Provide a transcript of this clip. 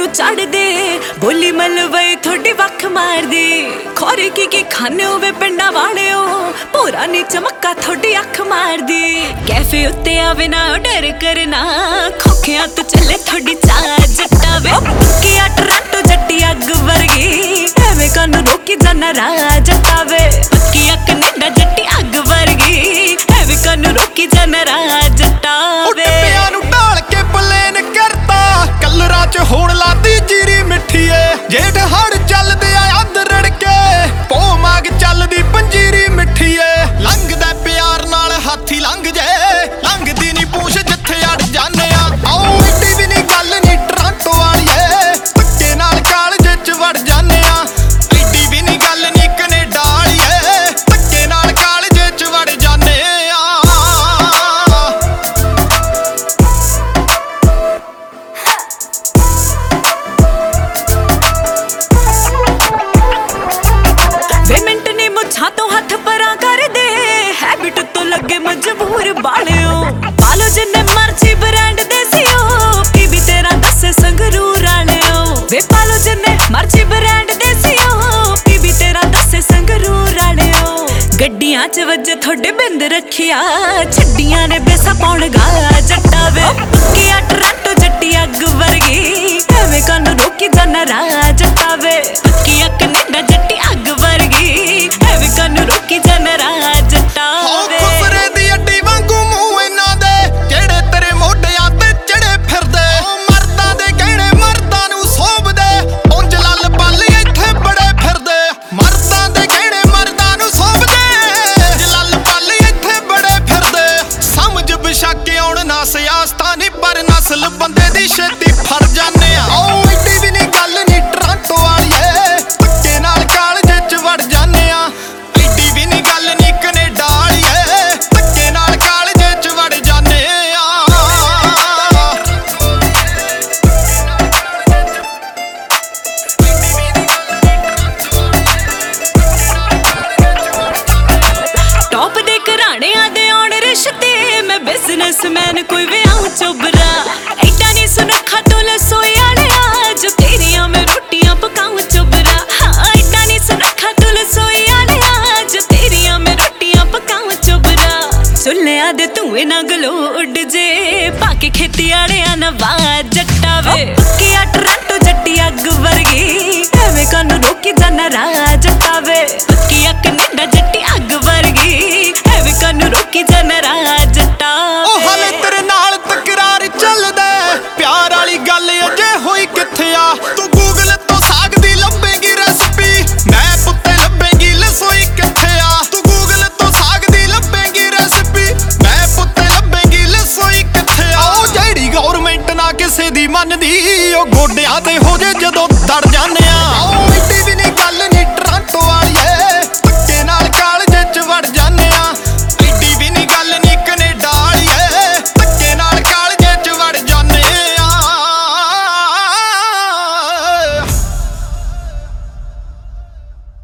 ਨੂੰ ਚੜ ਦੇ ਬੋਲੀ ਮਲਵਈ ਥੋੜੀ ਵੱਖ ਮਾਰਦੀ ਖੋਰੇ ਕੀ ਖਾਣੇ ਹੋਵੇ ਪਿੰਡਾਂ ਵਾਲਿਓ ਭੋਰਾ ਨੀ ਚਮਕਾ ਥੋੜੀ ਅੱਖ ਮਾਰਦੀ ਕੈਫੇ ਉੱਤੇ ਆਵੇ ਨਾ ਡਰ ਕਰਨਾ ਖੋਖਿਆਂ ਤੋਂ ਚੱਲੇ ਥੋੜੀ ਚਾਹ ਜੱਟਾ ਵੇ ਕੀ ਆ ਟਰੰਟੋ ਜੱਟੀ ਅੱਗ ਵਰਗੀ ਐਵੇਂ ਕਾਨੂੰ ਰੋਕੀ ਜਾਣਾ ਰਾਹ ਜੱਟਾ ਵੇ ਕੀ ਆ ਕੈਨੇਡਾ ਜੱਟੀ ਅੱਗ ਵਰਗੀ ਐਵੇਂ ਕਾਨੂੰ ਰੋਕੀ ਜਾਣਾ ਰਾਹ ਜੱਟਾ ਵੇ ਪਿਆਂ ਨੂੰ ਢਾਲ ਕੇ ਪਲੇਨ ਕਰਤਾ ਕਲਰਾਂ ਚ ਹੋਣ ਲਾਦੀ ਜੀਰੀ ਮਿੱਠੀ ਏ ਜੇਠ ਹੜ ਚੱਲਦੇ ਆ ਅੱਧ ਰੜਕੇ ਪੋ ਮਾਗ ਚੱਲਦੀ ਪੰਜੀਰੀ ਮਿੱਠੀ ਏ ਲੰਘਦਾ ਪਿਆਰ ਨਾਲ ਹਾਥੀ ਲੰਘ ਜੇ ਲੰਘਦੀ ਨੀ ਪੂਛ ਜਿੱਥੇ ਅੜ ਜਾਨੇ ਆ ਆਓ ਏਡੀ ਵੀ ਨੀ ਗੱਲ ਨੀ ਟਰਾਂਟੋ ਵਾਲੀਏ ਧੱਕੇ ਨਾਲ ਕਾਲਜੇ ਚ ਵੜ ਜਾਨੇ ਆ ਏਡੀ ਵੀ ਨੀ ਗੱਲ ਨੀ ਕੈਨੇਡਾ ਵਾਲੀਏ ਧੱਕੇ ਨਾਲ ਕਾਲਜੇ ਚ ਵੜ ਜਾਨੇ ਆ ਛਾਤੋਂ ਹੱਥ ਪਰਾਂ ਕਰਦੇ ਹੈਬਿਟ ਤੋਂ ਲੱਗੇ ਮਜਬੂਰ ਬਾਲਿਓ ਪਾਲੋ ਜਿੰਨੇ ਮਰਜ਼ੀ ਬ੍ਰਾਂਡ ਦੇ ਸੀਓ ਕੀ ਵੀ ਤੇਰਾ ਦੱਸੇ ਸੰਗਰੂਰ ਵਾਲਿਓ ਵੇ ਪਾਲੋ ਜਿੰਨੇ ਮਰਜ਼ੀ ਬ੍ਰਾਂਡ ਦੇ ਸੀਓ ਕੀ ਵੀ ਤੇਰਾ ਦੱਸੇ ਸੰਗਰੂਰ ਵਾਲਿਓ ਗੱਡੀਆਂ 'ਚ ਵੱਜੇ ਤੁਹਾਡੇ ਬਿੰਦ ਰੱਖਿਆ ਛੱਡੀਆਂ ਨੇ ਬੇਸਾ ਪਾਉਣ ਗਾ ਜੱਟਾ ਵੇ ਕੀ ਆ ਟਰੰਟੋ ਜੱਟੀ ਅੱਗ ਵਰਗੀ ਐਵੇਂ ਕਾਨੂੰ ਰੋਕੀ ਜਾਣਾ ਰਾਹ ਜੱਟਾ ਵੇ ਕੀ ਆ ਕੈਨੇਡਾ ਜੱਟੀ ਅੱਗ ਵਰਗੀ ਐਵੇਂ ਕਾਨੂੰ ਰੋਕੀ ਜਾਣਾ ਰਾਹ ਜੱਟਾ ਵੇ ਖੁਸਰੇ ਦੀ ਅੱਡੀ ਵਾਂਗੂ ਮੂੰਹ ਇਹਨਾਂ ਦੇ ਜਿਹੜੇ ਤੇਰੇ ਮੋਢਿਆਂ ਤੇ ਚੜੇ ਫਿਰਦੇ ਮਰਦਾਂ ਦੇ ਗਹਿਣੇ ਮਰਦਾਂ ਨੂੰ ਸੋਭਦੇ ਉਂਝ ਲੱਲ ਪੱਲ ਇੱਥੇ ਬੜੇ ਫਿਰਦੇ ਮਰਦਾਂ ਦੇ ਗਹਿਣੇ ਮਰਦਾਂ ਨੂੰ ਸੋਭਦੇ ਉਂਝ ਲੱਲ ਪੱਲ ਇੱਥੇ ਬੜੇ ਫਿਰਦੇ ਸਮਝ ਬਿਸ਼ੱਕ ਆਉਣ ਨਾ ਸਿਆਸਤਾਂ ਨੀ ਪਰ ਨਸਲ ਬੰਦੇ ਦੀ ਛੇਤੀ ਫੜ ਜਾਨੇ ਆ ਓ ਏਡੀ ਵੀ ਨੀ ਗੱਲ ਨੀ ਟਰਾਂਟੋ ਵਾਲੀਏ ਧੱਕੇ ਨਾਲ ਕਾਲਜੇ ਚ ਵੜ ਜਾਨੇ ਆ ਏਡੀ ਵੀ ਨੀ ਗੱਲ ਨੀ ਕੈਨੇਡਾ ਵਾਲੀਏ ਧੱਕੇ ਨਾਲ ਕਾਲਜੇ ਚ ਵੜ ਜਾਨੇ ਆ ਟੌਪ ਦੇ ਘਰਾਣਿਆਂ ਦੇ ਆਉਣ ਰਿਸ਼ਤੇ ਮੈਂ ਬਿਜ਼ਨਸਮੈਨ ਕੋਈ ਵਿਆਹ ਚੋਬਰਾ ਐਡਾ ਨੀ ਸੁਨੱਖਾ ਤੂੰ ਲਸੋਈ ਵਾਲਿਆ ਜੋ ਤੇਰੀਆਂ ਮੈਂ ਰੋਟੀਆਂ ਪਕਾਉਂ ਚੋਬਰਾ ਐਡਾ ਨੀ ਸੁਨੱਖਾ ਤੂੰ ਲਸੋਈ ਵਾਲਿਆ ਜੋ ਤੇਰੀਆਂ ਮੈਂ ਰੋਟੀਆਂ ਪਕਾਉਂ ਚੋਬਰਾ ਚੁੱਲ੍ਹਿਆਂ ਦੇ ਧੂਏ ਨਾ ਗਲੋ ਉੱਡ ਜੇ ਪਾ ਕੇ ਖੇਤੀ ਵਾਲਿਆਂ ਨਵਾਜ਼ ਜੱਟਾ ਵੇ ਕੀ ਆ ਟਰੰਟੋ ਜੱਟੀ ਅੱਗ ਵਰਗੀ ਐਵੇਂ ਕਾਨੂੰ ਰੋਕੀ ਜਾਣਾ ਰਾਹ